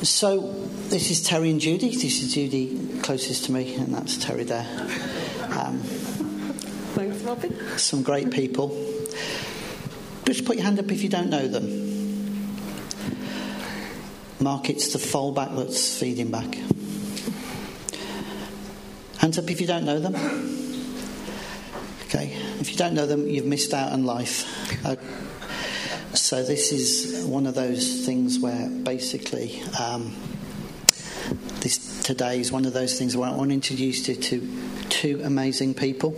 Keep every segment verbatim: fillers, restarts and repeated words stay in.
So this is Terry and Judy. This is Judy closest to me, and that's Terry there. Um, Thanks, Robin. Some great people. Just put your hand up if you don't know them. Mark, it's the fallback that's feeding back. Hands up if you don't know them. Okay, if you don't know them, you've missed out on life. Uh, so this is one of those things where basically um, this today is one of those things where I want to introduce you to two amazing people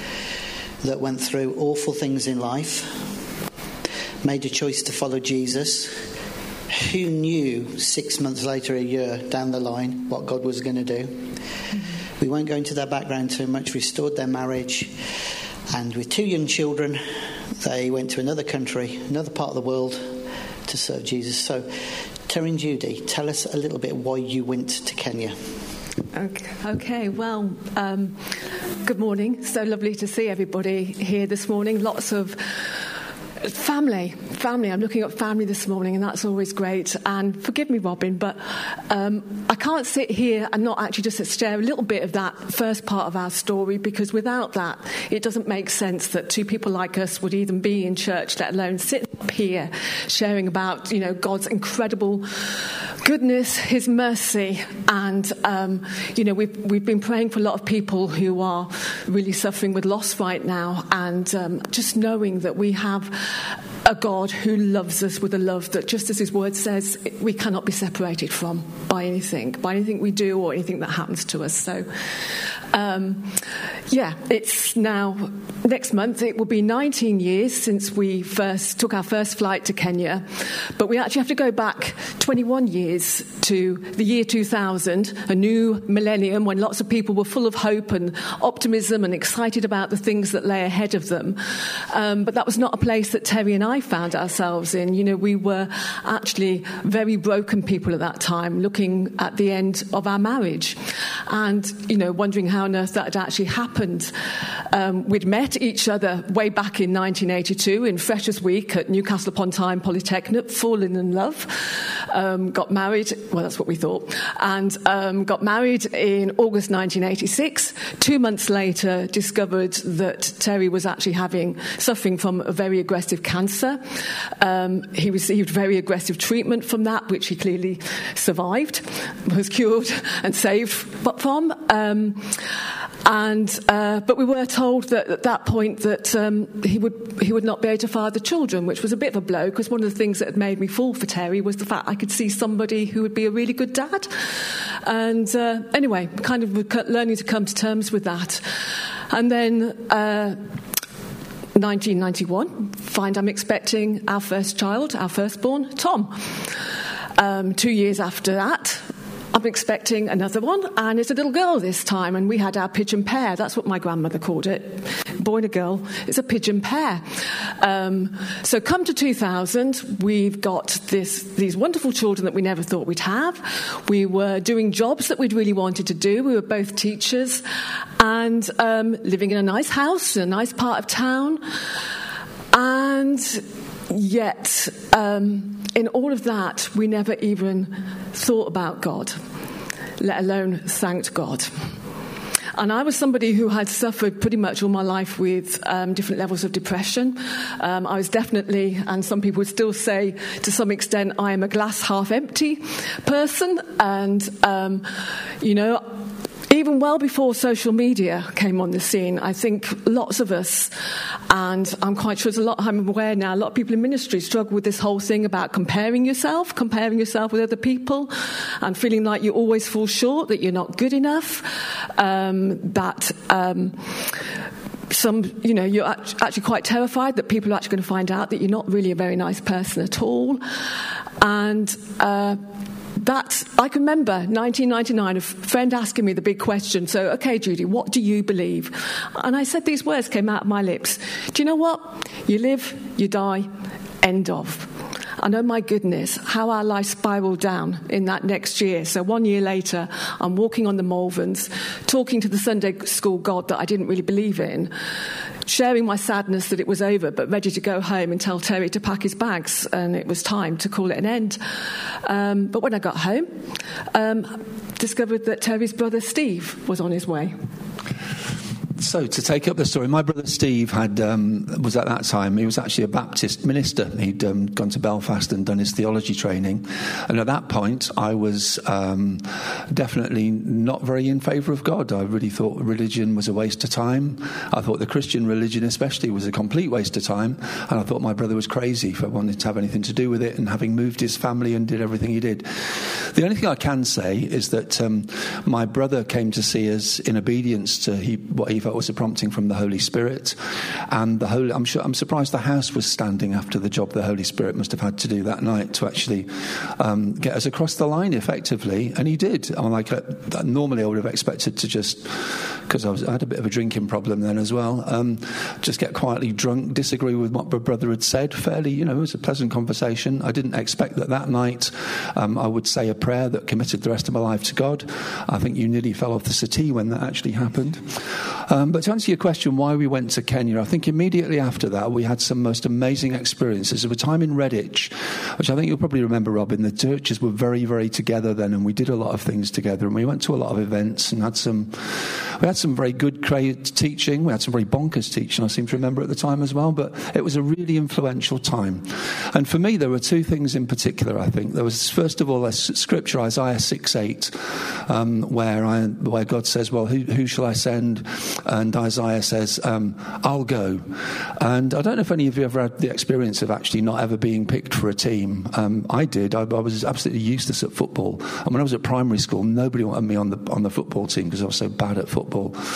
that went through awful things in life, made a choice to follow Jesus, who knew six months later, a year down the line, what God was going to do. Mm-hmm. We won't go into their background too much. Restored their marriage, and with two young children, they went to another country, another part of the world, to serve Jesus. So, Terry and Judy, tell us a little bit why you went to Kenya. Okay, okay. well, um, good morning. So lovely to see everybody here this morning. Lots of Family, family. I'm looking at family this morning, and that's always great. And forgive me, Robin, but um, I can't sit here and not actually just share a little bit of that first part of our story, because without that, it doesn't make sense that two people like us would even be in church, let alone sitting up here sharing about, you know, God's incredible goodness, His mercy, and um, you know, we've we've been praying for a lot of people who are really suffering with loss right now, and um, just knowing that we have a God who loves us with a love that, just as His word says, we cannot be separated from by anything, by anything we do or anything that happens to us. So, um, yeah, it's now next month. It will be nineteen years since we first took our first flight to Kenya, but we actually have to go back twenty-one years to the year two thousand, a new millennium when lots of people were full of hope and optimism and excited about the things that lay ahead of them. Um, but that was not a place that Terry and I found ourselves in. You know, we were actually very broken people at that time, looking at the end of our marriage and, you know, wondering how on earth that had actually happened. Um, we'd met each other way back in nineteen eighty-two in Freshers Week at Newcastle upon Tyne Polytechnic, fallen in love, um, got married, well, that's what we thought, and um, got married in August nineteen eighty-six. Two months later, discovered that Terry was actually having, suffering from a very aggressive cancer. Um, he received very aggressive treatment from that, which he clearly survived, was cured and saved from. Um, and uh, but we were told that at that point that um, he would he would not be able to father children, which was a bit of a blow, because one of the things that had made me fall for Terry was the fact I could see somebody who would be a really good dad. And uh, anyway, kind of learning to come to terms with that. And then uh, nineteen ninety-one, find I'm expecting our first child, our firstborn, Tom. Um, two years after that, I'm expecting another one, and it's a little girl this time, and we had our pigeon pair. That's what my grandmother called it. Boy and a girl. It's a pigeon pair. Um, so come to two thousand, we've got this these wonderful children that we never thought we'd have. We were doing jobs that we'd really wanted to do. We were both teachers and um, living in a nice house in a nice part of town. And yet, um, in all of that, we never even thought about God, let alone thanked God. And I was somebody who had suffered pretty much all my life with um, different levels of depression. Um, I was definitely, and some people would still say to some extent, I am a glass half empty person. And, um, you know, even well before social media came on the scene, I think lots of us, and I'm quite sure there's a lot, I'm aware now, a lot of people in ministry struggle with this whole thing about comparing yourself, comparing yourself with other people, and feeling like you always fall short, that you're not good enough, um, that um, some, you know, you're actually quite terrified that people are actually going to find out that you're not really a very nice person at all. And uh That, I can remember nineteen ninety-nine, a friend asking me the big question, so, okay, Judy, what do you believe? And I said these words came out of my lips. Do you know what? You live, you die, end of. And oh my goodness, how our life spiraled down in that next year. So one year later, I'm walking on the Malverns, talking to the Sunday school God that I didn't really believe in, sharing my sadness that it was over, but ready to go home and tell Terry to pack his bags, and it was time to call it an end. Um, but when I got home, um, discovered that Terry's brother Steve was on his way. So, to take up the story, my brother Steve had um, was at that time, he was actually a Baptist minister. He'd um, gone to Belfast and done his theology training. And at that point, I was um, definitely not very in favour of God. I really thought religion was a waste of time. I thought the Christian religion especially was a complete waste of time. And I thought my brother was crazy for wanting to have anything to do with it and having moved his family and did everything he did. The only thing I can say is that um, my brother came to see us in obedience to he, what he felt was a prompting from the Holy Spirit, and the Holy. I'm sure. I'm surprised the house was standing after the job the Holy Spirit must have had to do that night to actually um, get us across the line effectively, and he did. I'm like, uh, normally I would have expected to just, because I was I had a bit of a drinking problem then as well, um, just get quietly drunk, disagree with what my brother had said. Fairly, you know, it was a pleasant conversation. I didn't expect that that night um, I would say a prayer that committed the rest of my life to God. I think you nearly fell off the settee when that actually happened. Um, but to answer your question, why we went to Kenya, I think immediately after that we had some most amazing experiences. There was a time in Redditch, which I think you'll probably remember, Robin. The churches were very, very together then, and we did a lot of things together, and we went to a lot of events and had some. We had some very good teaching. We had some very bonkers teaching, I seem to remember at the time as well. But it was a really influential time. And for me, there were two things in particular, I think. There was, first of all, a scripture, Isaiah six eight, um, where, I, where God says, well, who, who shall I send? And Isaiah says, um, I'll go. And I don't know if any of you ever had the experience of actually not ever being picked for a team. Um, I did. I, I was absolutely useless at football. And when I was at primary school, nobody wanted me on the on the football team because I was so bad at football.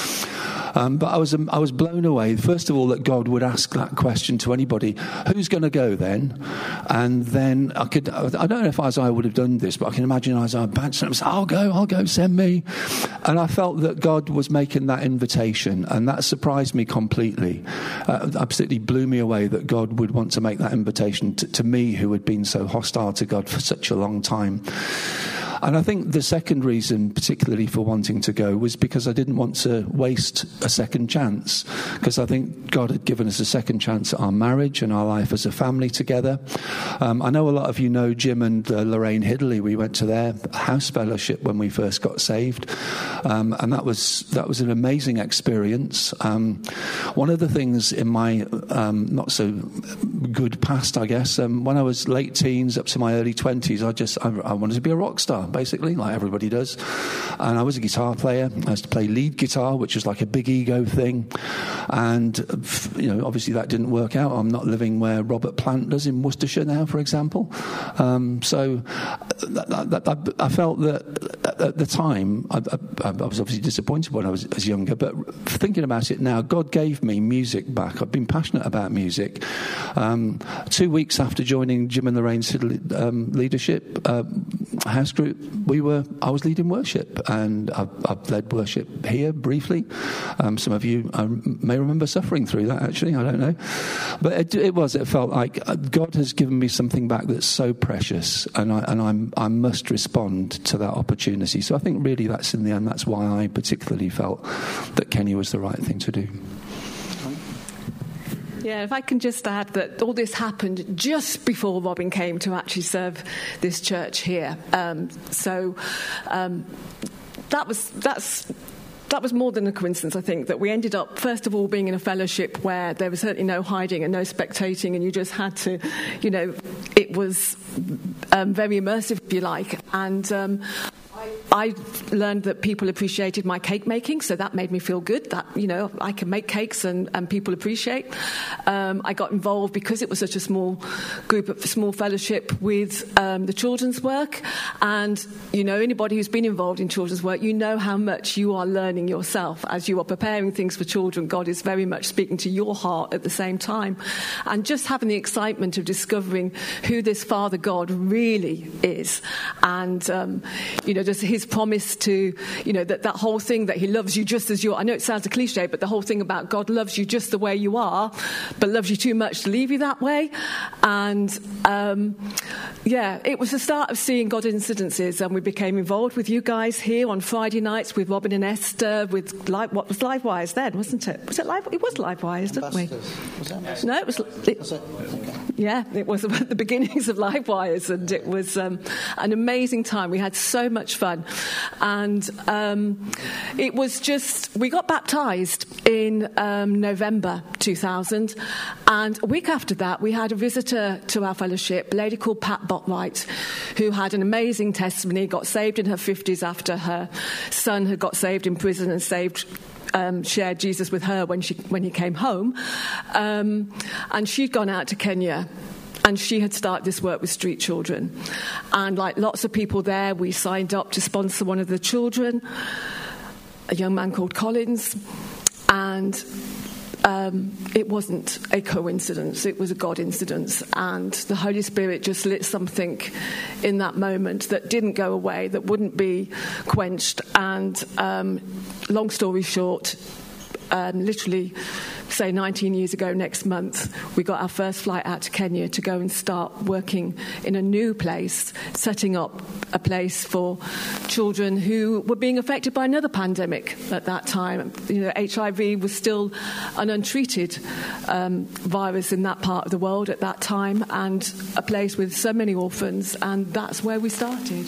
Um, but I was um, I was blown away, first of all, that God would ask that question to anybody, who's going to go then? And then I could, I don't know if Isaiah would have done this, but I can imagine Isaiah bouncing up and saying, I'll go, I'll go, send me. And I felt that God was making that invitation, and that surprised me completely. Uh, absolutely blew me away that God would want to make that invitation to, to me, who had been so hostile to God for such a long time. And I think the second reason, particularly for wanting to go, was because I didn't want to waste a second chance. Because I think God had given us a second chance at our marriage and our life as a family together. Um, I know a lot of you know Jim and uh, Lorraine Hidley. We went to their house fellowship when we first got saved. Um, and that was that was an amazing experience. Um, one of the things in my um, not so good past, I guess, um, when I was late teens up to my early twenties, I just I, I wanted to be a rock star, basically, like everybody does. And I was a guitar player. I used to play lead guitar, which was like a big ego thing. And, you know, obviously that didn't work out. I'm not living where Robert Plant does in Worcestershire now, for example. Um, so that, that, that, I felt that at the time, I, I, I was obviously disappointed when I was, was younger, but thinking about it now, God gave me music back. I've been passionate about music. Um, two weeks after joining Jim and Lorraine's um, leadership uh, house group, we were. I was leading worship, and I've, I've led worship here briefly. Um, some of you um, may remember suffering through that. Actually, I don't know, but it, it was. It felt like God has given me something back that's so precious, and I and I'm I must respond to that opportunity. So I think really that's in the end. That's why I particularly felt that Kenya was the right thing to do. Yeah, if I can just add that all this happened just before Robin came to actually serve this church here. Um, so um, that was that's. That was more than a coincidence, I think, that we ended up, first of all, being in a fellowship where there was certainly no hiding and no spectating, and you just had to, you know, it was um, very immersive, if you like. And um, I learned that people appreciated my cake making, so that made me feel good, that, you know, I can make cakes and, and people appreciate. Um, I got involved, because it was such a small group, of small fellowship, with um, the children's work. And, you know, anybody who's been involved in children's work, you know how much you are learning yourself as you are preparing things for children. God is very much speaking to your heart at the same time. And just having the excitement of discovering who this Father God really is. And, um, you know, just was his promise to, you know, that, that whole thing that he loves you just as you are. I know it sounds a cliche, but the whole thing about God loves you just the way you are, but loves you too much to leave you that way. And, um, yeah, it was the start of seeing God incidences, and we became involved with you guys here on Friday nights with Robin and Esther, with Live, what was Livewires then, wasn't it? Was it Live? It was Livewires, didn't we? Was that no, it was... It, was it? Okay. Yeah, it was the beginnings of Livewires, and it was um, an amazing time. We had so much fun, and um, it was just, we got baptised in um, November two thousand, and a week after that we had a visitor to our fellowship, a lady called Pat Botwright, who had an amazing testimony, got saved in her fifties after her son had got saved in prison and saved Um, shared Jesus with her when she when he came home, um, and she'd gone out to Kenya, and she had started this work with street children, and like lots of people there, we signed up to sponsor one of the children, a young man called Collins, and Um, it wasn't a coincidence, it was a God incidence, and the Holy Spirit just lit something in that moment that didn't go away, that wouldn't be quenched. And um, long story short, um, literally say nineteen years ago next month, we got our first flight out to Kenya to go and start working in a new place, setting up a place for children who were being affected by another pandemic at that time. You know, H I V was still an untreated um, virus in that part of the world at that time, and a place with so many orphans, and that's where we started.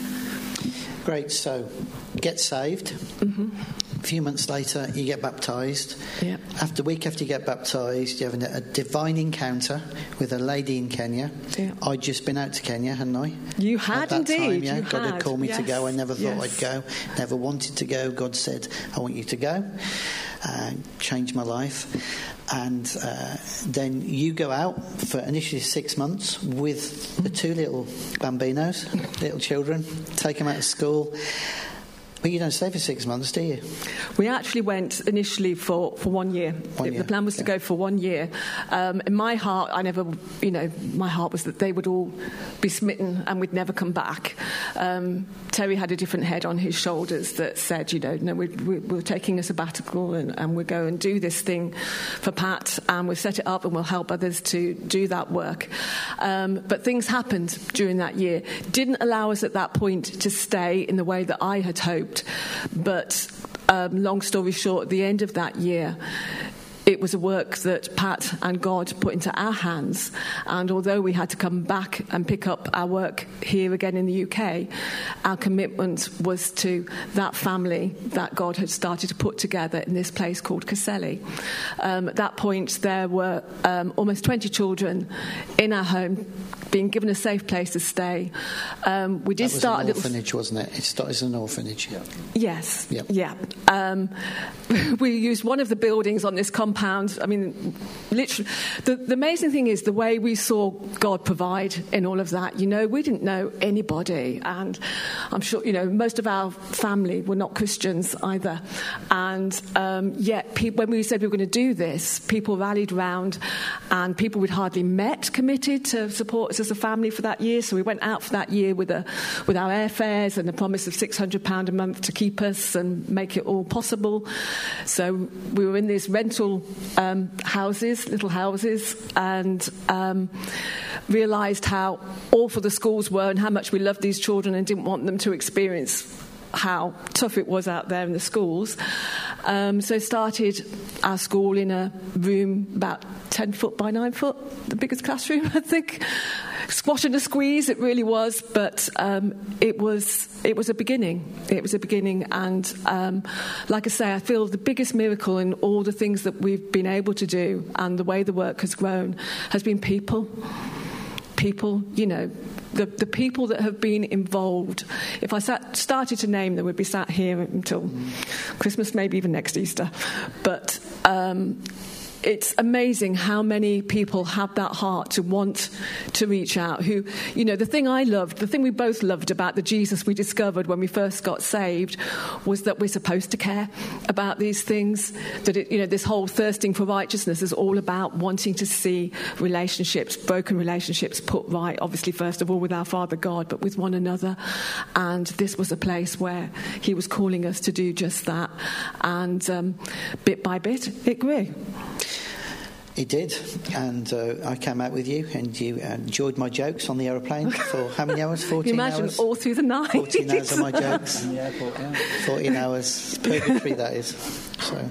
Great, so get saved. Mm-hmm. A few months later, you get baptised. Yep. After a week after you get baptised, you have a, a divine encounter with a lady in Kenya. Yep. I'd just been out to Kenya, hadn't I? You had At that indeed. Time, yeah, you God had, had called me yes. to go. I never thought yes. I'd go. Never wanted to go. God said, "I want you to go." Uh, changed my life. And uh, then you go out for initially six months with the two little bambinos, little children. Take them out of school. But you don't stay for six months, do you? We actually went initially for, for one year. One year. The plan was to yeah. go for one year. Um, in my heart, I never, you know, my heart was that they would all be smitten and we'd never come back. Um, Terry had a different head on his shoulders that said, you know, no, we, we, we're taking a sabbatical and, and we'll go and do this thing for Pat, and we'll set it up and we'll help others to do that work. Um, but things happened during that year. Didn't allow us at that point to stay in the way that I had hoped. But um, long story short, at the end of that year, it was a work that Pat and God put into our hands. And although we had to come back and pick up our work here again in the U K, our commitment was to that family that God had started to put together in this place called Kaseli. Um, at that point, there were um, almost twenty children in our home, being given a safe place to stay. Um, we did that was start an a little orphanage, wasn't it? It started as an orphanage. Yeah. Yes. Yep. Yeah. Um, we used one of the buildings on this compound. I mean, literally, the, the amazing thing is the way we saw God provide in all of that. You know, we didn't know anybody, and I'm sure, you know, most of our family were not Christians either. And um, yet, pe- when we said we were going to do this, people rallied round, and people we'd hardly met committed to support us as a family for that year. So we went out for that year with a with our airfares and the promise of six hundred pounds a month to keep us and make it all possible. So we were in this rental Um, houses, little houses, and um, realised how awful the schools were and how much we loved these children and didn't want them to experience how tough it was out there in the schools. Um, so started our school in a room about ten foot by nine foot, the biggest classroom, I think. Squash and a squeeze, it really was, but um, it was it was a beginning. It was a beginning, and um, like I say, I feel the biggest miracle in all the things that we've been able to do and the way the work has grown has been people. People, you know, the the people that have been involved. If I sat, started to name them, we'd be sat here until Christmas, maybe even next Easter. But um, it's amazing how many people have that heart to want to reach out. Who, you know, the thing I loved, the thing we both loved about the Jesus we discovered when we first got saved was that we're supposed to care about these things. That, it, you know, this whole thirsting for righteousness is all about wanting to see relationships, broken relationships put right, obviously first of all with our Father God, but with one another. And this was a place where he was calling us to do just that. And um, bit by bit, it grew. It did, and uh, I came out with you, and you enjoyed my jokes on the aeroplane for how many hours? Fourteen Can you imagine, hours. All through the night. Fourteen hours of my jokes. In the airport, yeah. Fourteen hours, purgatory that is. So.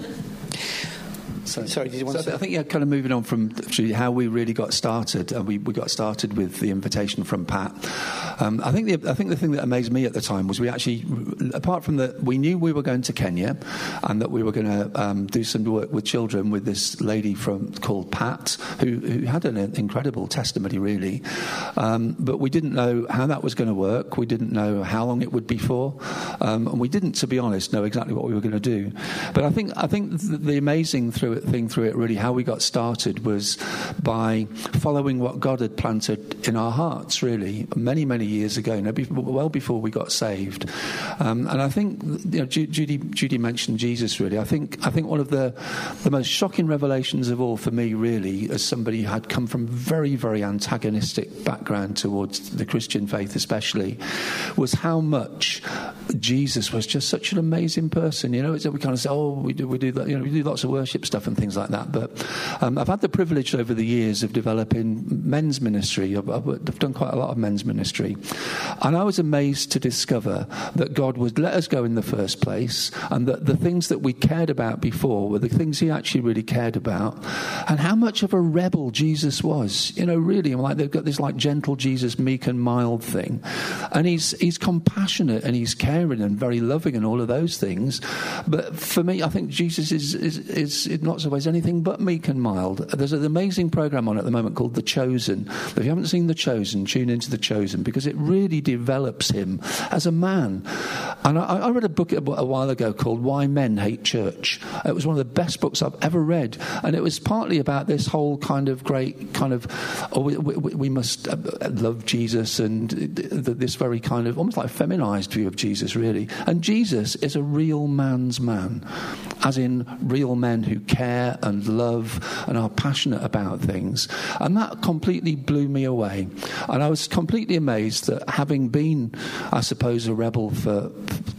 So, Sorry, did you want so to say? I think, yeah, kind of moving on from how we really got started, and we, we got started with the invitation from Pat. Um, I think the I think the thing that amazed me at the time was we actually, apart from that, we knew we were going to Kenya, and that we were going to um, do some work with children with this lady from called Pat, who, who had an incredible testimony, really. Um, but we didn't know how that was going to work. We didn't know how long it would be for, um, and we didn't, to be honest, know exactly what we were going to do. But I think I think the, the amazing through thing through it, really, how we got started was by following what God had planted in our hearts, really, many, many years ago, well before we got saved. Um, and I think, you know, Judy, Judy mentioned Jesus, really. I think I think one of the, the most shocking revelations of all for me, really, as somebody who had come from very, very antagonistic background towards the Christian faith especially, was how much Jesus was just such an amazing person. You know, it's, we kind of say, oh, we do, we do that, you know, we do lots of worship stuff and things like that. But um, I've had the privilege over the years of developing men's ministry. I've, I've done quite a lot of men's ministry. And I was amazed to discover that God would let us go in the first place, and that the things that we cared about before were the things he actually really cared about, and how much of a rebel Jesus was. You know, really, I'm like, they've got this like gentle Jesus, meek and mild thing. And he's he's compassionate and he's caring and very loving and all of those things. But for me, I think Jesus is is, is in lots of ways anything but meek and mild. There's an amazing program on at the moment called The Chosen. If you haven't seen The Chosen, tune into The Chosen, because it really develops him as a man. And I, I read a book a while ago called Why Men Hate Church. It was one of the best books I've ever read, and it was partly about this whole kind of great kind of oh, we, we, we must love Jesus, and this very kind of almost like feminized view of Jesus, really. And Jesus is a real man's man, as in real men who care and love and are passionate about things. And that completely blew me away. And I was completely amazed that, having been, I suppose, a rebel for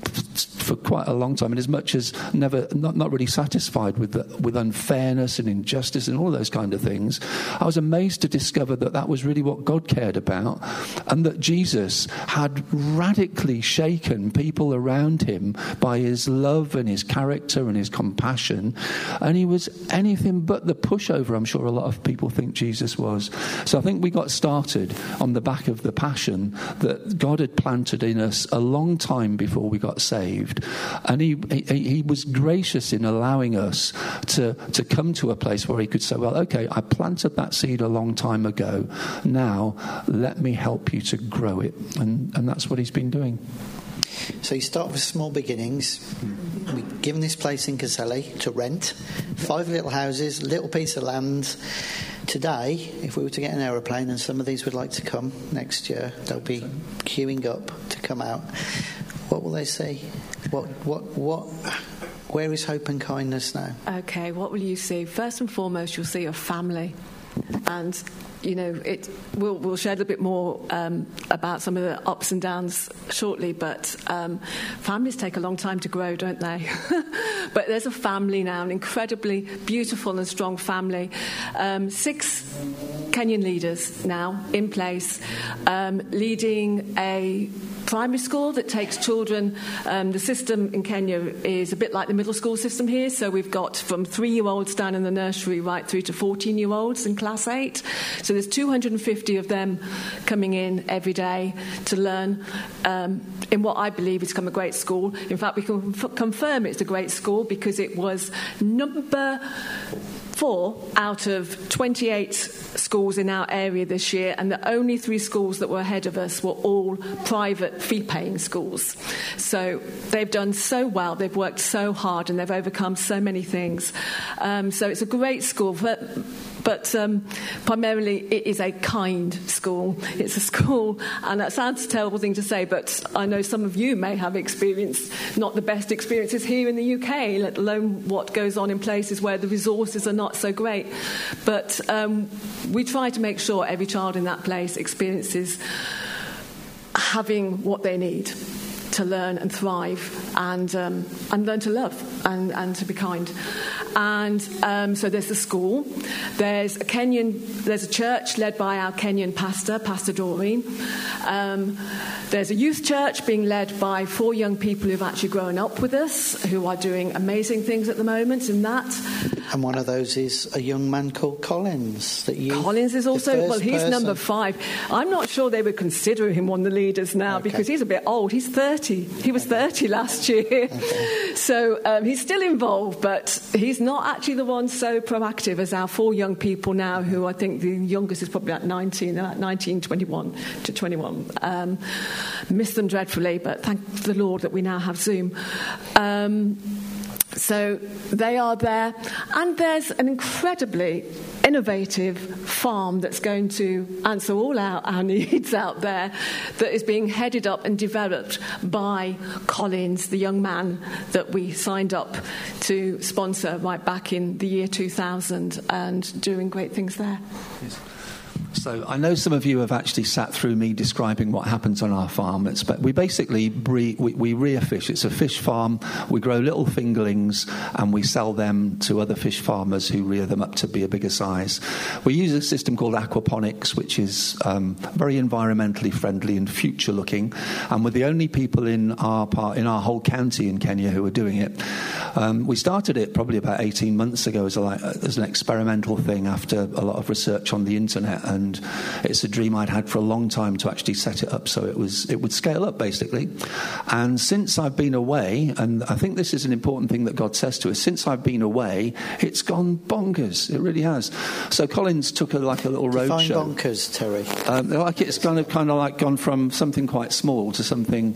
for quite a long time, and as much as never not, not really satisfied with the, with unfairness and injustice and all those kind of things, I was amazed to discover that that was really what God cared about, and that Jesus had radically shaken people around him by his love and his character and his compassion, and he was anything but the pushover I'm sure a lot of people think Jesus was. So I think we got started on the back of the passion that God had planted in us a long time before we got saved. And he, he he was gracious in allowing us to, to come to a place where he could say, well, okay, I planted that seed a long time ago. Now let me help you to grow it. And, and that's what he's been doing. So you start with small beginnings. We've given this place in Caselli to rent. Five little houses, little piece of land. Today, if we were to get an aeroplane, and some of these would like to come next year, they'll be queuing up to come out. What will they see? What, what, what, where is hope and kindness now? Okay, what will you see? First and foremost, you'll see a family. And, you know, it, we'll, we'll share a little bit more um, about some of the ups and downs shortly, but um, families take a long time to grow, don't they? But there's a family now, an incredibly beautiful and strong family. Um, six Kenyan leaders now in place, um, leading a primary school that takes children. Um, the system in Kenya is a bit like the middle school system here, so we've got from three-year-olds down in the nursery right through to fourteen-year-olds in class eight. So there's two hundred fifty of them coming in every day to learn um, in what I believe has become a great school. In fact, we can f- confirm it's a great school because it was number four out of twenty-eight schools in our area this year, and the only three schools that were ahead of us were all private fee-paying schools. So they've done so well, they've worked so hard, and they've overcome so many things. Um, so it's a great school, but, but um, primarily it is a kind school. It's a school, and that sounds a terrible thing to say, but I know some of you may have experienced not the best experiences here in the U K, let alone what goes on in places where the resources are not so great. But um, we try to make sure every child in that place experiences having what they need to learn and thrive and um, and learn to love and, and to be kind. And um, so there's the school. There's a Kenyan, there's a church led by our Kenyan pastor, Pastor Doreen. Um, there's a youth church being led by four young people who've actually grown up with us, who are doing amazing things at the moment in that. And one of those is a young man called Collins. That you, Collins is also, well, he's person. number five. I'm not sure they would consider him one of the leaders now, okay, because he's a bit old. He's thirty. He was okay. thirty last year. Okay. So um, he's still involved, but he's not actually the one so proactive as our four young people now, who I think the youngest is probably at nineteen, about nineteen, twenty-one to twenty-one. Um, miss them dreadfully, but thank the Lord that we now have Zoom. Um, So they are there, and there's an incredibly innovative farm that's going to answer all our, our needs out there, that is being headed up and developed by Collins, the young man that we signed up to sponsor right back in the year two thousand, and doing great things there. Yes. So I know some of you have actually sat through me describing what happens on our farm. It's, but we basically re, we, we rear fish. It's a fish farm. We grow little fingerlings and we sell them to other fish farmers who rear them up to be a bigger size. We use a system called aquaponics, which is um, very environmentally friendly and future-looking. And we're the only people in our part, in our whole county in Kenya who are doing it. Um, we started it probably about eighteen months ago as, a, as an experimental thing after a lot of research on the internet. And And it's a dream I'd had for a long time to actually set it up so it was it would scale up, basically. And since I've been away, and I think this is an important thing that God says to us, since I've been away, it's gone bonkers. It really has. So Collins took a, like a little road show. Define bonkers, Terry. Um, like it's kind of kind of like gone from something quite small to something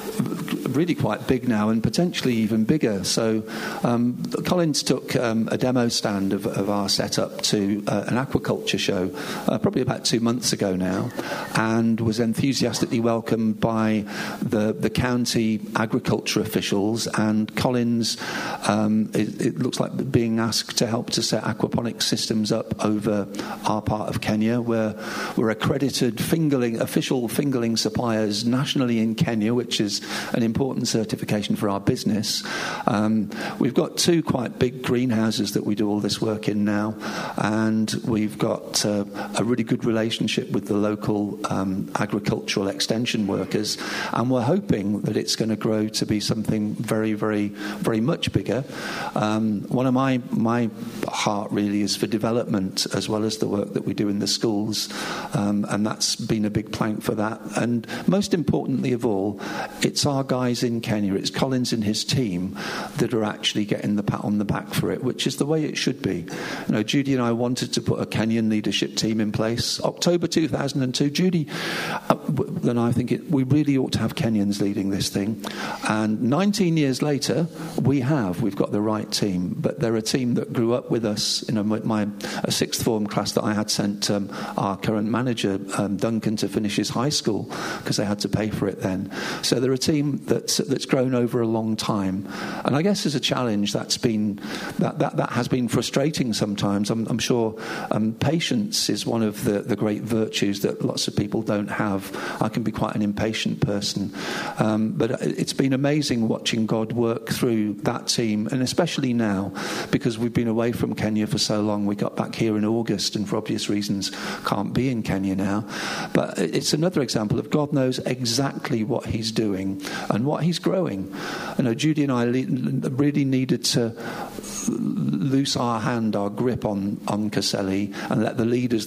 really quite big now, and potentially even bigger. So um, Collins took um, a demo stand of, of our setup to uh, an aquaculture show, uh, probably about two months ago now, and was enthusiastically welcomed by the, the county agriculture officials. And Collins, um, it, it looks like being asked to help to set aquaponics systems up over our part of Kenya. We're, we're accredited fingerling, official fingerling suppliers nationally in Kenya, which is an important certification for our business. Um, we've got two quite big greenhouses that we do all this work in now, and we've got uh, a really good relationship with the local um, agricultural extension workers, and we're hoping that it's going to grow to be something very, very, very much bigger. Um, one of my my heart really is for development as well as the work that we do in the schools, um, and that's been a big plank for that. And most importantly of all, it's our guys in Kenya, it's Collins and his team that are actually getting the pat on the back for it, which is the way it should be. You know, Judy and I wanted to put a Kenyan leadership team in place. October two thousand two, Judy uh, and I think it, we really ought to have Kenyans leading this thing. And nineteen years later, we have. We've got the right team. But they're a team that grew up with us. You know, my a sixth form class that I had sent um, our current manager, um, Duncan, to finish his high school because they had to pay for it then. So they're a team that's that's grown over a long time. And I guess as a challenge, that's been that that, that has been frustrating sometimes. I'm, I'm sure um, patience is one of the, the great virtues that lots of people don't have. I can be quite an impatient person. Um, but it's been amazing watching God work through that team, and especially now, because we've been away from Kenya for so long. We got back here in August and for obvious reasons can't be in Kenya now. But it's another example of God knows exactly what he's doing and what he's growing. You know, Judy and I really needed to loose our hand, our grip on, on Kaseli, and let the leaders that we've been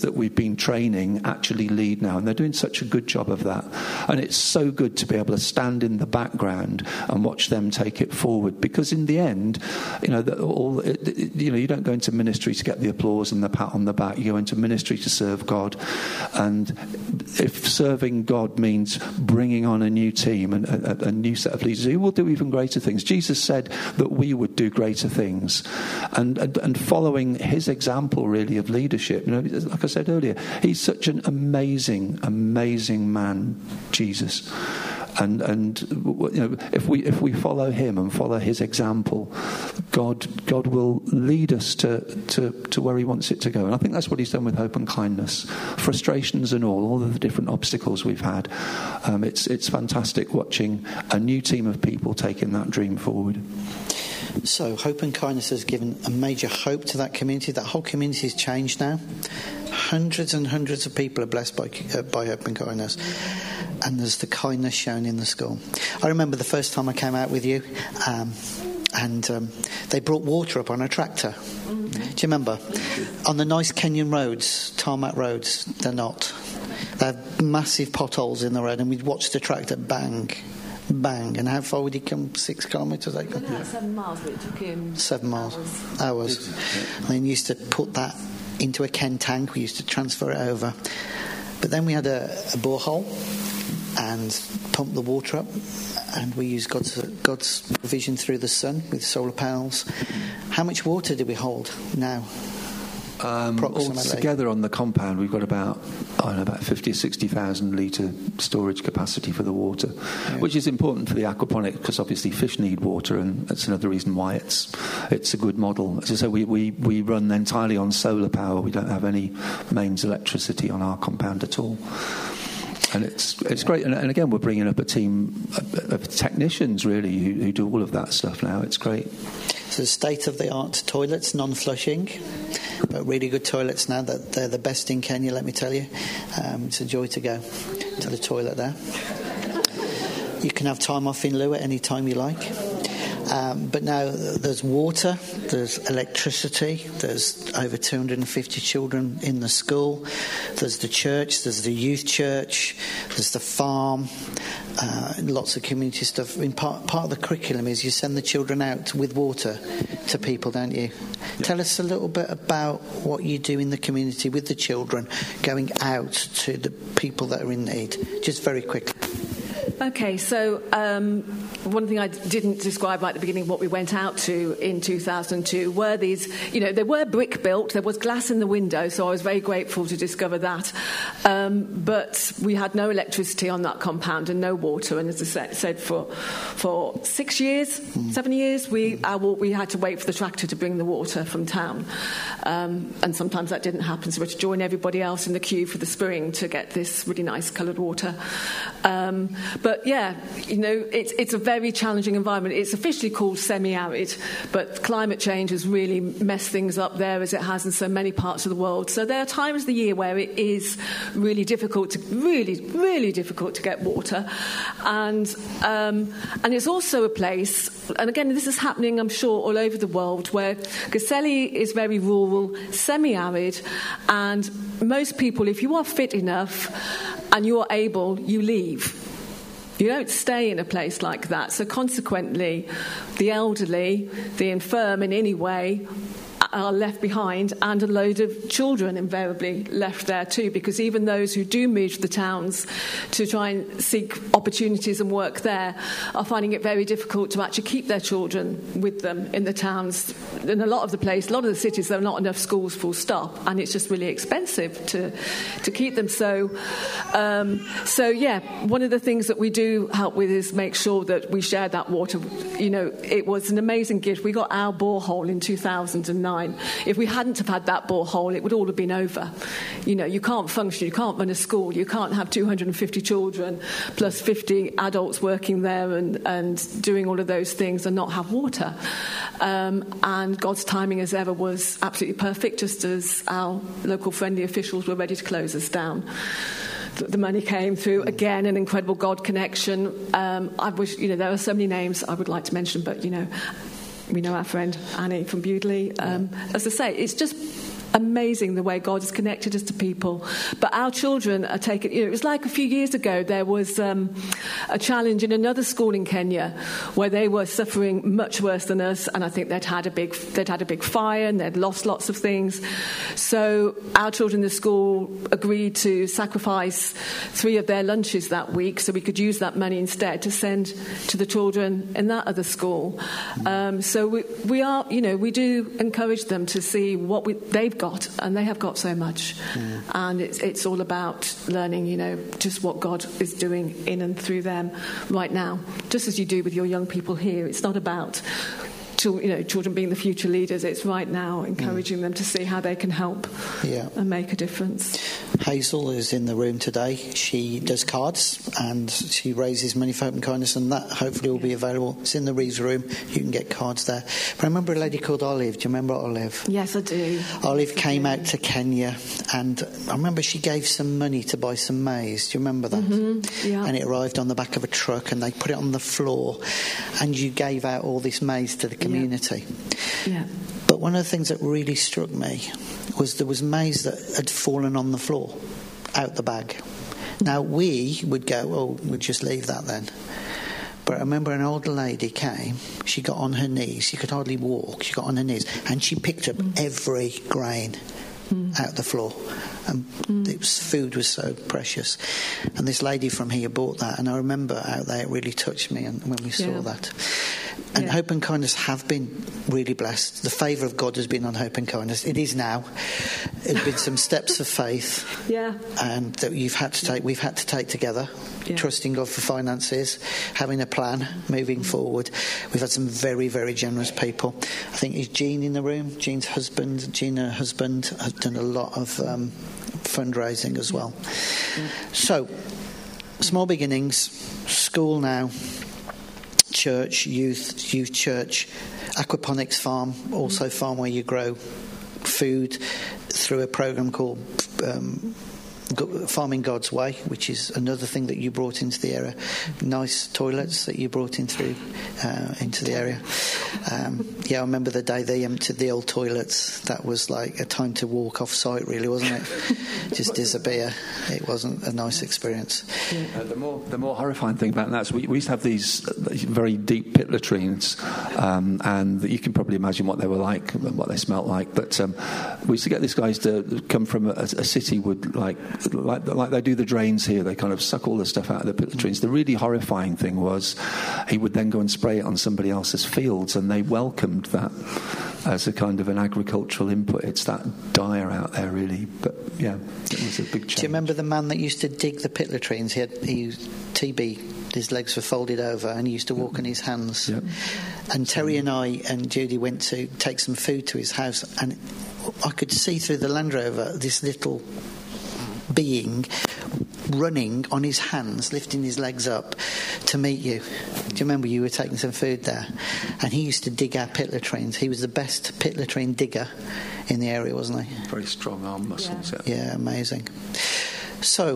been training actually lead now, and they're doing such a good job of that. And it's so good to be able to stand in the background and watch them take it forward, because in the end, you know, the, all it, it, you know, you don't go into ministry to get the applause and the pat on the back. You go into ministry to serve God, and if serving God means bringing on a new team and a, a new set of leaders, He will do even greater things. Jesus said that we would do greater things, and and, and following His example really of leadership. You know, like I said earlier, He's such an amazing, amazing man, Jesus. And and you know, if we if we follow Him and follow His example, God God will lead us to, to, to where He wants it to go. And I think that's what He's done with Hope and Kindness, frustrations and all, all of the different obstacles we've had. Um, it's it's fantastic watching a new team of people taking that dream forward. So Hope and Kindness has given a major hope to that community. That whole community has changed now. Hundreds and hundreds of people are blessed by uh, by Hope and Kindness. And there's the kindness shown in the school. I remember the first time I came out with you, um, and um, they brought water up on a tractor. Mm-hmm. Do you remember? On the nice Kenyan roads, tarmac roads, they're not. They have massive potholes in the road, and we'd watch the tractor bang, bang. And how far would he come? Six kilometres? Eight kilometres? Seven miles, but it took him Seven miles. Hours. hours. And then used to put that into a Ken tank. We used to transfer it over. But then we had a, a borehole and pump the water up, and we use God's God's provision through the sun with solar panels. How much water do we hold now? Um, all together on the compound, we've got about I don't know about fifty or sixty thousand litre storage capacity for the water, yeah. Which is important for the aquaponic, because obviously fish need water, and that's another reason why it's it's a good model. As I say, we, we, we run entirely on solar power. We don't have any mains electricity on our compound at all. And it's it's great. And, and again, we're bringing up a team of, of technicians, really, who, who do all of that stuff now. It's great. So state-of-the-art toilets, non-flushing, but really good toilets now. That they're the best in Kenya, let me tell you. Um, it's a joy to go to the toilet there. You can have time off in lieu at any time you like. Um, but now there's water, there's electricity, there's over two hundred fifty children in the school, there's the church, there's the youth church, there's the farm, uh, lots of community stuff. I mean, part, part of the curriculum is you send the children out with water to people, don't you? Yeah. Tell us a little bit about what you do in the community with the children, going out to the people that are in need, just very quickly. Okay, so um, one thing I didn't describe right at the beginning, what we went out to in two thousand two, were these, you know, they were brick built, there was glass in the window, so I was very grateful to discover that. Um, but we had no electricity on that compound and no water, and as I said, for for six years, mm. seven years, we our, we had to wait for the tractor to bring the water from town. Um, and sometimes that didn't happen, so we had to join everybody else in the queue for the spring to get this really nice coloured water. Um, But yeah, you know, it's it's a very challenging environment. It's officially called semi-arid, but climate change has really messed things up there, as it has in so many parts of the world. So there are times of the year where it is really difficult to really, really difficult to get water, and um, and it's also a place. And again, this is happening, I'm sure, all over the world, where Gazelli is very rural, semi-arid, and most people, if you are fit enough and you are able, you leave. You don't stay in a place like that. So consequently, the elderly, the infirm in any way, are left behind, and a load of children invariably left there too, because even those who do move to the towns to try and seek opportunities and work there are finding it very difficult to actually keep their children with them in the towns. In a lot of the place, a lot of the cities, there are not enough schools full stop, and it's just really expensive to to keep them. So, um, so yeah, one of the things that we do help with is make sure that we share that water. You know, it was an amazing gift. We got our borehole in two thousand nine. If we hadn't have had that borehole, it would all have been over. You know, you can't function, you can't run a school, you can't have two hundred fifty children plus fifty adults working there and, and doing all of those things and not have water. Um, and God's timing, as ever, was absolutely perfect, just as our local friendly officials were ready to close us down. The money came through. Again, an incredible God connection. Um, I wish, you know, there are so many names I would like to mention, but, you know, we know our friend Annie from Bewdley. Um, as I say, it's just amazing the way God has connected us to people. But our children are taken, you know, it was like a few years ago, there was um, a challenge in another school in Kenya where they were suffering much worse than us, and I think they'd had a big, they'd had a big fire and they'd lost lots of things. So our children in the school agreed to sacrifice three of their lunches that week so we could use that money instead to send to the children in that other school. Um, so we, we are, you know, we do encourage them to see what we, they've got, and they have got so much. Yeah. And it's, it's all about learning, you know, just what God is doing in and through them right now, just as you do with your young people here. It's not about, you know, children being the future leaders. It's right now encouraging mm. them to see how they can help yeah. and make a difference. Hazel is in the room today. She does cards and she raises money for Hope and Kindness, and that hopefully will be available. It's in the Reeves room. You can get cards there. But I remember a lady called Olive. Do you remember Olive? Yes, I do. Olive yes, came do. out to Kenya, and I remember she gave some money to buy some maize. Do you remember that? Mm-hmm. Yeah. And it arrived on the back of a truck, and they put it on the floor, and you gave out all this maize to the community. Yeah. yeah. But one of the things that really struck me was there was maize that had fallen on the floor, out the bag. Now, we would go, oh, we'll just leave that then. But I remember an older lady came, she got on her knees, she could hardly walk, she got on her knees, and she picked up mm. every grain mm. out the floor. And mm. it was, food was so precious. And this lady from here bought that, and I remember out there it really touched me and when we saw yeah. that. And yeah. Hope and Kindness have been really blessed. The favour of God has been on Hope and Kindness. It is now. There's been some steps of faith, yeah, and that you've had to take. We've had to take together. Yeah. Trusting God for finances, having a plan, moving mm. forward. We've had some very, very generous people. I think is Jean in the room. Jean's husband, Jean, her husband, has done a lot of um, fundraising as well. Yeah. So, small beginnings, school now. Church, youth, youth church, aquaponics farm, also farm where you grow food through a program called um, Farming God's Way, which is another thing that you brought into the area. Nice toilets that you brought in through uh, into the area. Um, yeah, I remember the day they emptied the old toilets. That was like a time to walk off site, really, wasn't it? Just disappear. It wasn't a nice experience. Uh, the more the more horrifying thing about that is we, we used to have these very deep pit latrines, um, and you can probably imagine what they were like, what they smelt like. But um, we used to get these guys to come from a, a city would like. Like, like they do the drains here, they kind of suck all the stuff out of the pit latrines. The really horrifying thing was he would then go and spray it on somebody else's fields, and they welcomed that as a kind of an agricultural input. It's that dire out there, really. But yeah, it was a big change. Do you remember the man that used to dig the pit latrines? He had he used T B. His legs were folded over, and he used to walk on his hands. Yep. And Terry and I and Judy went to take some food to his house, and I could see through the Land Rover this little being running on his hands, lifting his legs up to meet you. Do you remember you were taking some food there? And he used to dig our pit latrines. He was the best pit latrine digger in the area, wasn't he? Very strong arm muscles. Yeah, yeah, yeah, amazing. So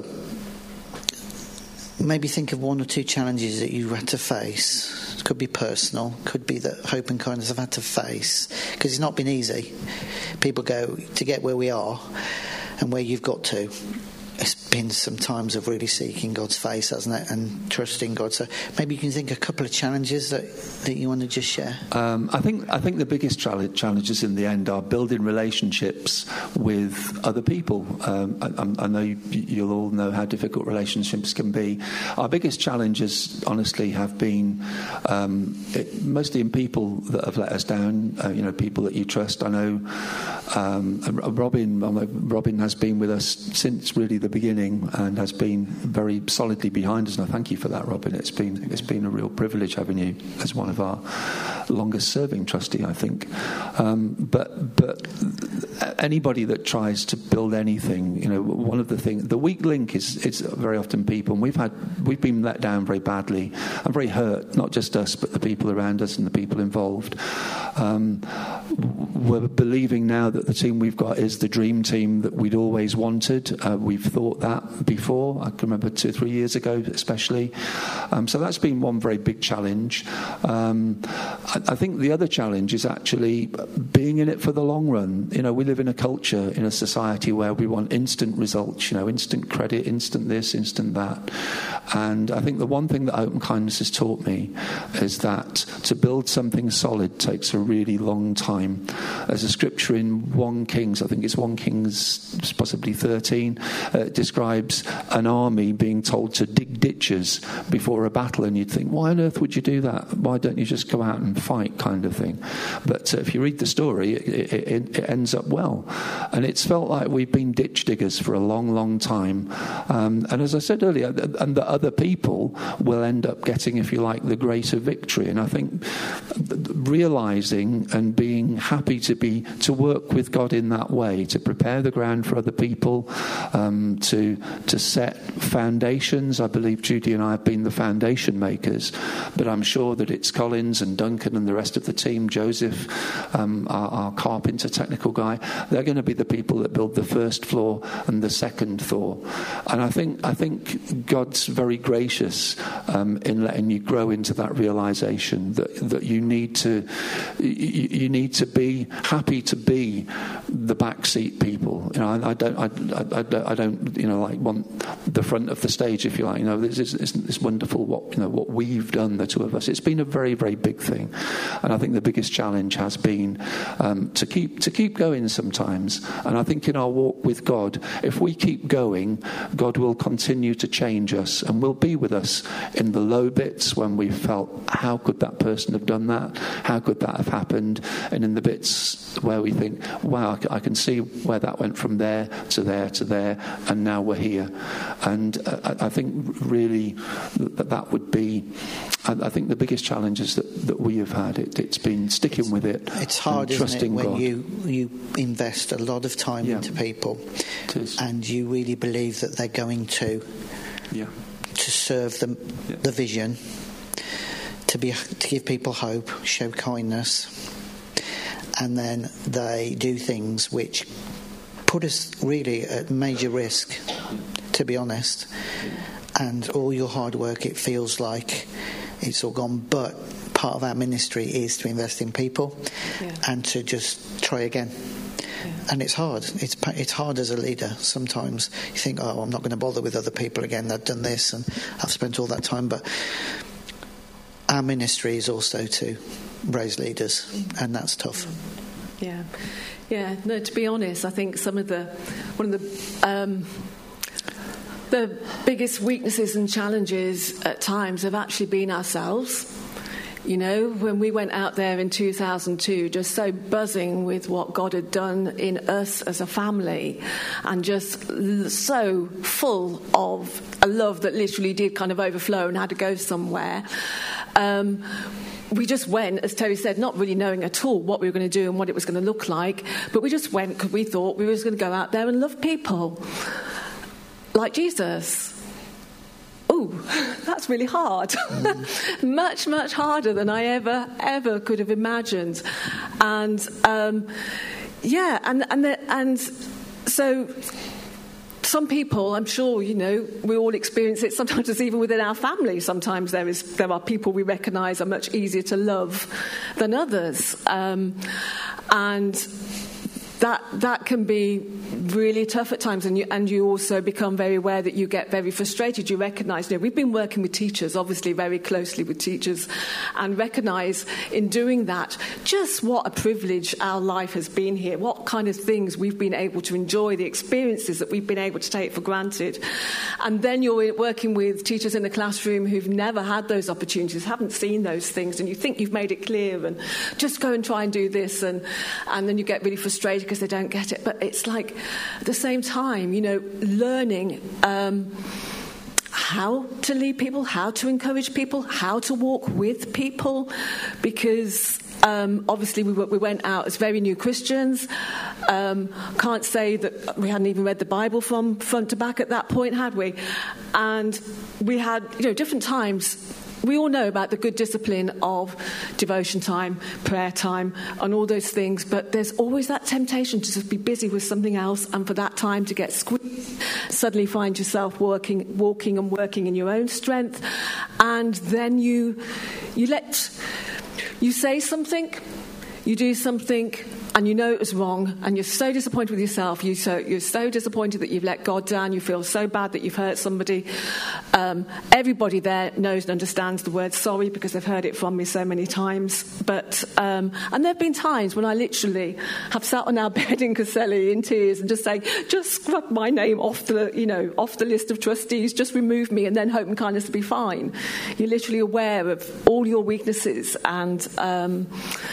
maybe think of one or two challenges that you had to face. It could be personal, could be that Hope and Kindness have had to face, because it's not been easy. People go, to get where we are and where you've got to, it's been some times of really seeking God's face, hasn't it, and trusting God. So maybe you can think of a couple of challenges that, that you want to just share. Um, I think I think the biggest challenges in the end are building relationships with other people. Um, I, I know you, you'll all know how difficult relationships can be. Our biggest challenges, honestly, have been um, it, mostly in people that have let us down. Uh, you know, people that you trust. I know um, Robin. Robin has been with us since really the beginning and has been very solidly behind us, and I thank you for that, Robin. It's been it's been a real privilege having you as one of our longest serving trustee, I think. Um, but but anybody that tries to build anything, you know, one of the things, the weak link is it's very often people, and we've had we've been let down very badly and very hurt, not just us but the people around us and the people involved. Um, we're believing now that the team we've got is the dream team that we'd always wanted. Uh, we've thought that before. I can remember two or three years ago especially. Um, so that's been one very big challenge. Um, I, I think the other challenge is actually being in it for the long run. You know, we live in a culture, in a society where we want instant results, you know, instant credit, instant this, instant that. And I think the one thing that Open Kindness has taught me is that to build something solid takes a really long time. There's a scripture in First Kings, I think it's First Kings possibly thirteen, uh, it describes an army being told to dig ditches before a battle, and you'd think, why on earth would you do that? Why don't you just go out and fight, kind of thing? But uh, if you read the story, it, it, it ends up well. And it's felt like we've been ditch diggers for a long, long time. Um, and as I said earlier, and the other people will end up getting, if you like, the greater victory. And I think realising and being happy to be to work with God in that way, to prepare the ground for other people, um, to to set foundations. I believe Judy and I have been the foundation makers, but I'm sure that it's Collins and Duncan and the rest of the team, Joseph, um, our, our carpenter technical guy, they're going to be the people that build the first floor and the second floor. And I think I think God's very gracious um, in letting you grow into that realisation that that you need to you, you need to be happy to be the backseat people. You know, I, I don't I, I, I don't you know like want the front of the stage, if you like. You know, it's, it's, it's wonderful what you know what we've done, the two of us. It's been a very very big thing, and I think the biggest challenge has been um, to keep to keep going sometimes. And I think in our walk with God, if we keep going, God will continue to change us and will be with us in the low bits when we felt, how could that person have done that? How could that have happened? And in the bits where we think, wow, I can see where that went from there to there to there, and now we're here. And uh, I think really that that would be, I think the biggest challenges that, that we have had, it, it's been sticking it's, with it. It's hard, isn't it, when God. you you invest a lot of time yeah. into people and you really believe that they're going to yeah. to serve the, yeah. the vision, to be to give people hope, show kindness, and then they do things which put us really at major risk, to be honest. And all your hard work, it feels like it's all gone. But part of our ministry is to invest in people yeah. and to just try again. Yeah. And it's hard. It's it's hard as a leader. Sometimes you think, oh, I'm not going to bother with other people again. They've done this and I've spent all that time. But our ministry is also to raise leaders, and that's tough. Yeah. Yeah. No, to be honest, I think some of the, one of the... Um, The biggest weaknesses and challenges at times have actually been ourselves. You know, when we went out there in two thousand two, just so buzzing with what God had done in us as a family, and just so full of a love that literally did kind of overflow and had to go somewhere. Um, we just went, as Terry said, not really knowing at all what we were going to do and what it was going to look like, but we just went because we thought we were just going to go out there and love people. Like Jesus. Ooh, that's really hard. Mm. much, much harder than I ever, ever could have imagined. And um, yeah, and and the, and so some people, I'm sure, you know, we all experience it. Sometimes it's even within our family. Sometimes there is there are people we recognise are much easier to love than others, um, and that that can be really tough at times, and you and you also become very aware that you get very frustrated. You recognise, you know, we've been working with teachers, obviously very closely with teachers, and recognise in doing that just what a privilege our life has been here, what kind of things we've been able to enjoy, the experiences that we've been able to take for granted. And then you're working with teachers in the classroom who've never had those opportunities, haven't seen those things, and you think you've made it clear and just go and try and do this, and and then you get really frustrated because they don't get it. But it's like, at the same time, you know, learning um, how to lead people, how to encourage people, how to walk with people, because um, obviously we, we went out as very new Christians. Um, can't say that we hadn't even read the Bible from front to back at that point, had we? And we had, you know, different times. We all know about the good discipline of devotion time, prayer time, and all those things, but there's always that temptation to just be busy with something else and for that time to get squeezed suddenly find yourself working, walking and working in your own strength, and then you you let you say something, you do something, and you know it was wrong, and you're so disappointed with yourself. You so, you're so disappointed that you've let God down. You feel so bad that you've hurt somebody. Um, everybody there knows and understands the word sorry because they've heard it from me so many times. But um, and there have been times when I literally have sat on our bed in Caselli in tears and just saying, just scrub my name off the, you know, off the list of trustees. Just remove me, and then hope and kindness to be fine. You're literally aware of all your weaknesses and. Um,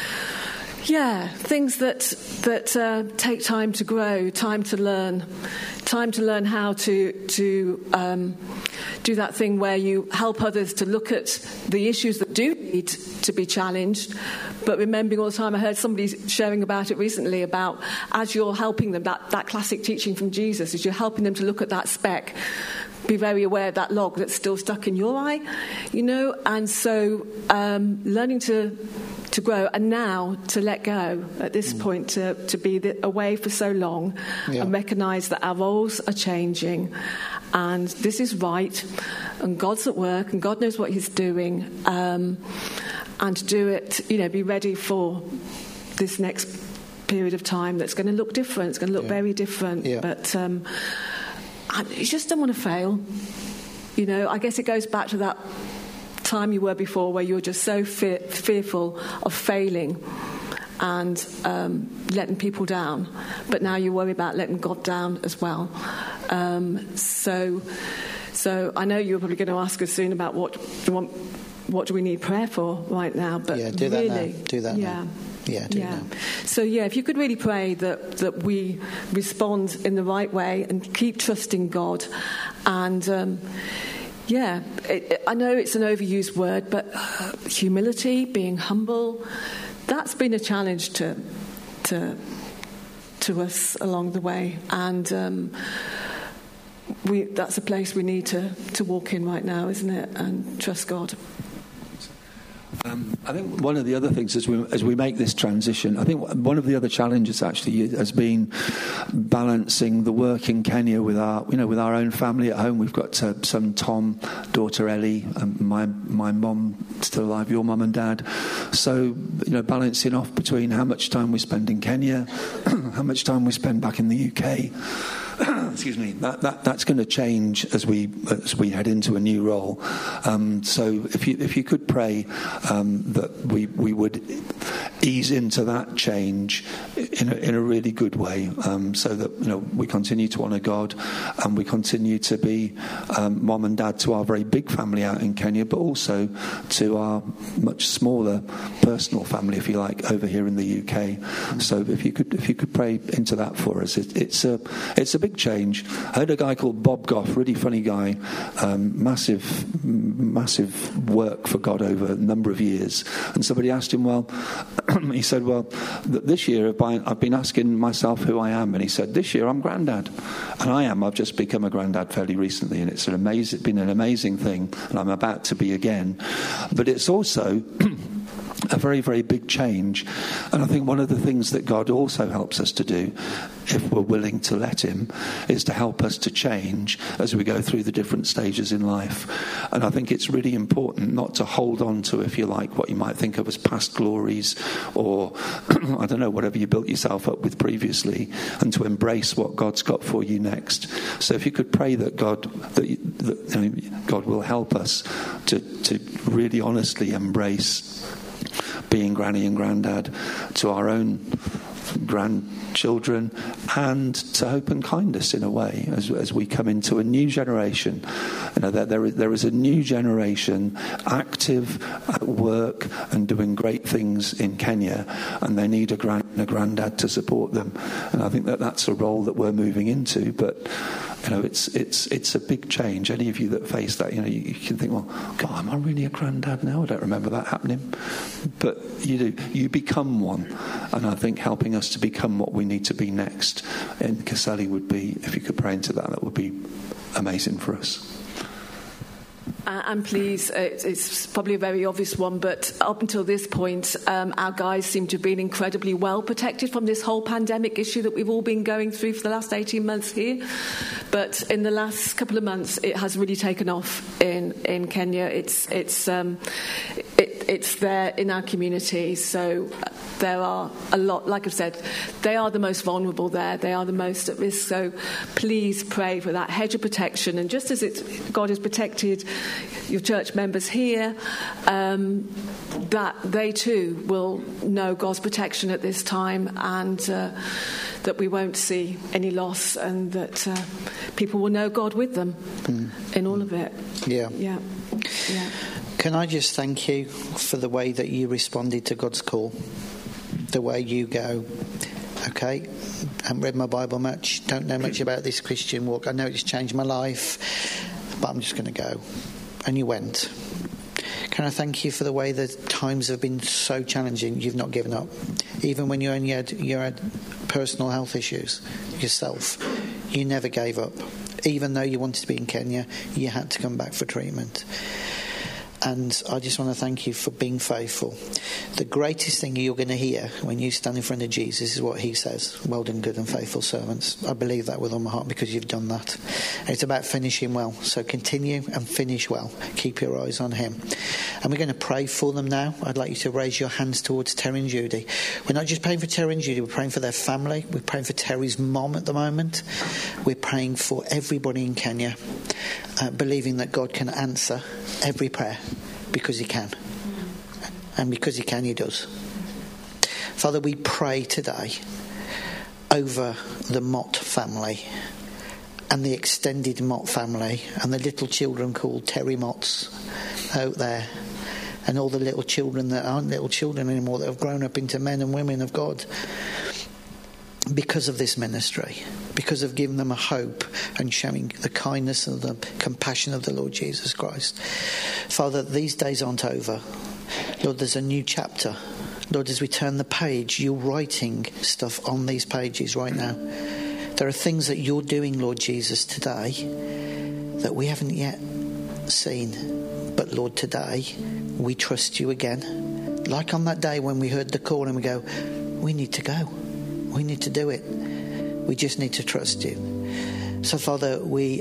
Yeah, things that that uh, take time to grow, time to learn, time to learn how to to um, do that thing where you help others to look at the issues that do need to be challenged, but remembering all the time. I heard somebody sharing about it recently about as you're helping them, that, that classic teaching from Jesus, as you're helping them to look at that speck, be very aware of that log that's still stuck in your eye, you know, and so um, learning to to grow and now to let go at this mm. point, to, to be the, away for so long yeah. and recognise that our roles are changing and this is right and God's at work and God knows what he's doing, um, and to do it, you know, be ready for this next period of time that's going to look different. It's going to look yeah. very different, yeah. but um, you just don't want to fail. You know, I guess it goes back to that time you were before where you were just so fear, fearful of failing and um, letting people down, but now you worry about letting God down as well. Um, so so I know you're probably going to ask us soon about what do you want, what do we need prayer for right now, but yeah, do really, that now. Do that yeah. now. Yeah, do yeah. now. So, yeah, if you could really pray that, that we respond in the right way and keep trusting God. And, um, yeah, it, it, I know it's an overused word, but uh, humility, being humble, that's been a challenge to to, to us along the way. And um, we that's a place we need to, to walk in right now, isn't it? And trust God. Um, I think one of the other things as we as we make this transition, I think one of the other challenges actually has been balancing the work in Kenya with our, you know, with our own family at home. We've got uh, son Tom, daughter Ellie, and my my mum still alive, your mum and dad. So, you know, balancing off between how much time we spend in Kenya, how much time we spend back in the U K. Excuse me. That, that that's going to change as we as we head into a new role. Um, so if you if you could pray um, that we we would ease into that change in a, in a really good way, um, so that, you know, we continue to honour God and we continue to be um, mom and dad to our very big family out in Kenya, but also to our much smaller personal family, if you like, over here in the U K. So if you could if you could pray into that for us, it, it's a it's a big change. I heard a guy called Bob Goff, really funny guy, um, massive, massive work for God over a number of years. And somebody asked him, well, he said, well, th- this year I've been asking myself who I am. And he said, this year I'm granddad. And I am. I've just become a granddad fairly recently. And it's an amazing, been an amazing thing. And I'm about to be again. But it's also a very, very big change. And I think one of the things that God also helps us to do, if we're willing to let him, is to help us to change as we go through the different stages in life. And I think it's really important not to hold on to, if you like, what you might think of as past glories or, I don't know, whatever you built yourself up with previously, and to embrace what God's got for you next. So if you could pray that God that, that you know, God will help us to, to really honestly embrace being granny and granddad to our own grandchildren, and to hope and kindness in a way as, as we come into a new generation. You know, there, there, is, there is a new generation active at work and doing great things in Kenya, and they need a grand and a granddad to support them. And I think that that's a role that we're moving into. But you know, it's it's it's a big change. Any of you that face that, you know, you, you can think, well, God, am I really a granddad now? I don't remember that happening. But you do. You become one. And I think helping us to become what we need to be next in Caselli would be, if you could pray into that, that would be amazing for us. Uh, and please, it's, it's probably a very obvious one, but up until this point, um, our guys seem to have been incredibly well protected from this whole pandemic issue that we've all been going through for the last eighteen months here. But in the last couple of months, it has really taken off in, in Kenya. It's it's um, it, it's there in our community. So there are a lot, like I've said, they are the most vulnerable there. They are the most at risk. So please pray for that hedge of protection. And just as it's, God has protected your church members here, um, that they too will know God's protection at this time, and uh, that we won't see any loss, and that uh, people will know God with them mm. in all of it. Yeah. Yeah. Yeah. Can I just thank you for the way that you responded to God's call? The way you go, okay, I haven't read my Bible much, don't know much about this Christian walk. I know it's changed my life, but I'm just going to go. And you went. Can I thank you for the way that times have been so challenging, you've not given up. Even when you only had, you had personal health issues yourself, you never gave up. Even though you wanted to be in Kenya, you had to come back for treatment. And I just want to thank you for being faithful. The greatest thing you're going to hear when you stand in front of Jesus is what he says. Well done, good and faithful servants. I believe that with all my heart because you've done that. And it's about finishing well. So continue and finish well. Keep your eyes on him. And we're going to pray for them now. I'd like you to raise your hands towards Terry and Judy. We're not just praying for Terry and Judy. We're praying for their family. We're praying for Terry's mom at the moment. We're praying for everybody in Kenya, uh, believing that God can answer every prayer. Because he can. And because he can, he does. Father, we pray today over the Mott family and the extended Mott family and the little children called Terry Motts out there, and all the little children that aren't little children anymore, that have grown up into men and women of God because of this ministry, because of giving them a hope and showing the kindness and the compassion of the Lord Jesus Christ. Father, these days aren't over. Lord, there's a new chapter. Lord, as we turn the page, you're writing stuff on these pages right now. There are things that you're doing, Lord Jesus, today that we haven't yet seen. But Lord, today we trust you again. Like on that day when we heard the call and we go, we need to go. We need to do it. We just need to trust you. So, Father, we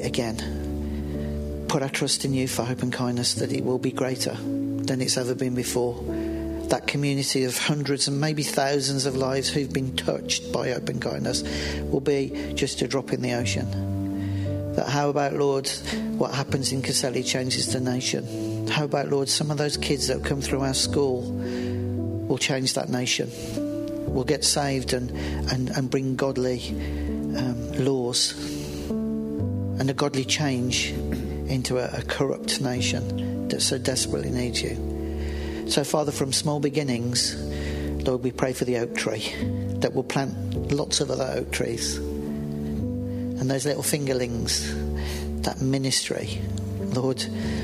again put our trust in you for hope and kindness, that it will be greater than it's ever been before. That community of hundreds and maybe thousands of lives who've been touched by hope and kindness will be just a drop in the ocean. But how about, Lord, what happens in Kaseli changes the nation? How about, Lord, some of those kids that come through our school will change that nation? Will get saved and, and, and bring godly um, laws and a godly change into a, a corrupt nation that so desperately needs you. So, Father, from small beginnings, Lord, we pray for the oak tree, that will plant lots of other oak trees. And those little fingerlings, that ministry, Lord,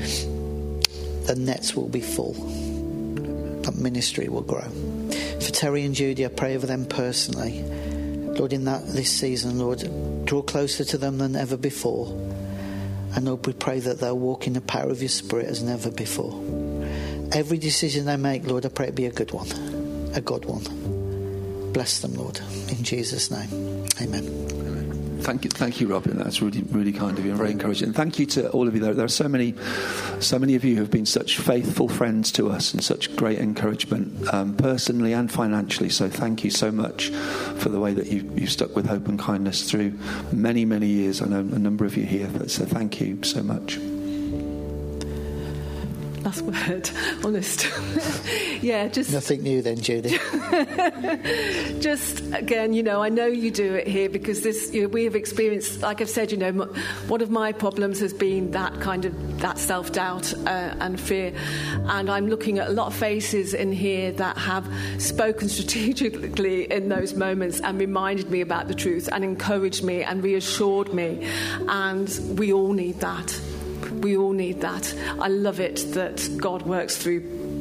the nets will be full. That ministry will grow. For Terry and Judy, I pray over them personally. Lord, in that this season, Lord, draw closer to them than ever before. And Lord, we pray that they'll walk in the power of your Spirit as never before. Every decision they make, Lord, I pray it be a good one, a God one. Bless them, Lord, in Jesus' name. Amen. Thank you, thank you, Robin. That's really, really kind of you and very encouraging. And thank you to all of you. There, there are so many, so many of you who have been such faithful friends to us and such great encouragement, um, personally and financially. So thank you so much for the way that you you stuck with hope and kindness through many, many years. I know a number of you here, so thank you so much. Last word, honest. Yeah, just... Nothing new then, Judy. Just, again, you know, I know you do it here because this, you know, we have experienced, like I've said, you know, one of my problems has been that kind of, that self-doubt uh, and fear. And I'm looking at a lot of faces in here that have spoken strategically in those moments and reminded me about the truth and encouraged me and reassured me. And we all need that. We all need that. I love it that God works through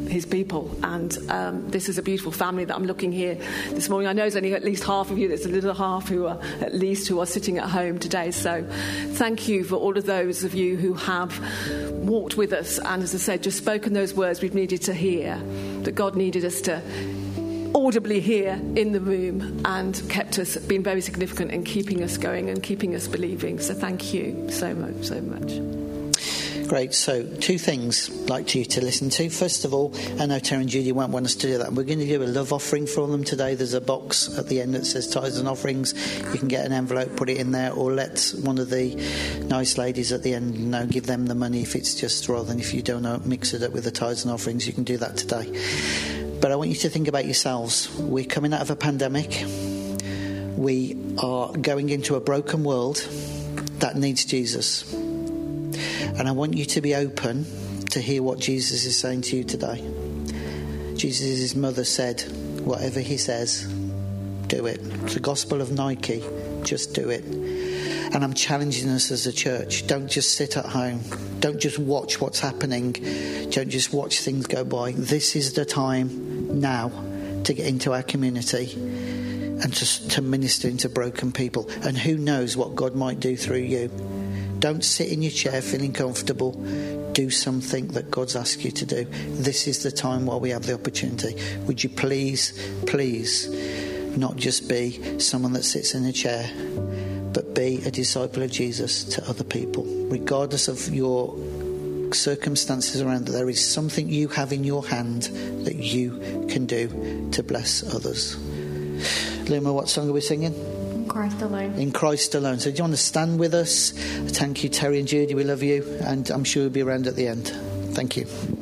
his people. And um, this is a beautiful family that I'm looking here this morning. I know there's only at least half of you, there's a little half who are at least who are sitting at home today. So thank you for all of those of you who have walked with us and, as I said, just spoken those words we've needed to hear, that God needed us to audibly hear in the room, and kept us, been very significant in keeping us going and keeping us believing. So thank you so much, so much. Great. So two things I'd like you to listen to. First of all, I know Terry and Judy won't want us to do that. We're going to do a love offering for them today. There's a box at the end that says tithes and offerings. You can get an envelope, put it in there, or let one of the nice ladies at the end you know, give them the money if it's just, rather than if you don't know, mix it up with the tithes and offerings. You can do that today. But I want you to think about yourselves. We're coming out of a pandemic. We are going into a broken world that needs Jesus. And I want you to be open to hear what Jesus is saying to you today. Jesus' mother said, whatever he says, do it. It's the gospel of Nike. Just do it. And I'm challenging us as a church. Don't just sit at home. Don't just watch what's happening. Don't just watch things go by. This is the time now to get into our community and to, to minister into broken people. And who knows what God might do through you. Don't sit in your chair feeling comfortable. Do something that God's asked you to do. This is the time while we have the opportunity. Would you please, please not just be someone that sits in a chair, but be a disciple of Jesus to other people. Regardless of your circumstances around, there is something you have in your hand that you can do to bless others. Luma, what song are we singing? In Christ Alone. In Christ Alone. So do you want to stand with us? Thank you, Terry and Judy. We love you. And I'm sure we'll be around at the end. Thank you.